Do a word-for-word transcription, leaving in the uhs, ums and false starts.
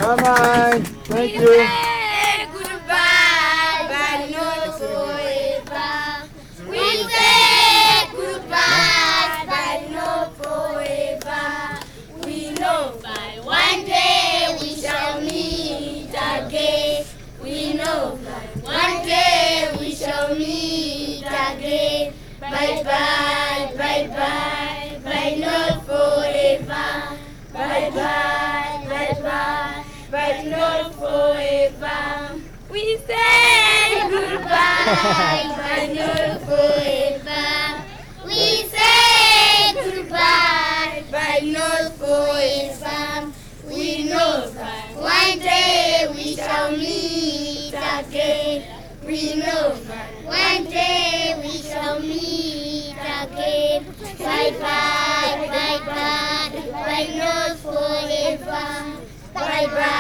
bye. Thank We you. say goodbye, but not forever. We say goodbye, but not forever. We know by one day we shall meet again. We know by one day we shall meet again. Bye bye, bye bye, bye not forever. Bye bye, bye bye, but not forever. We say goodbye, but not forever. We say goodbye, but not forever. We know that one day we shall meet again. We know that one day we shall meet again. Bye bye, bye bye, bye not forever. Bye bye.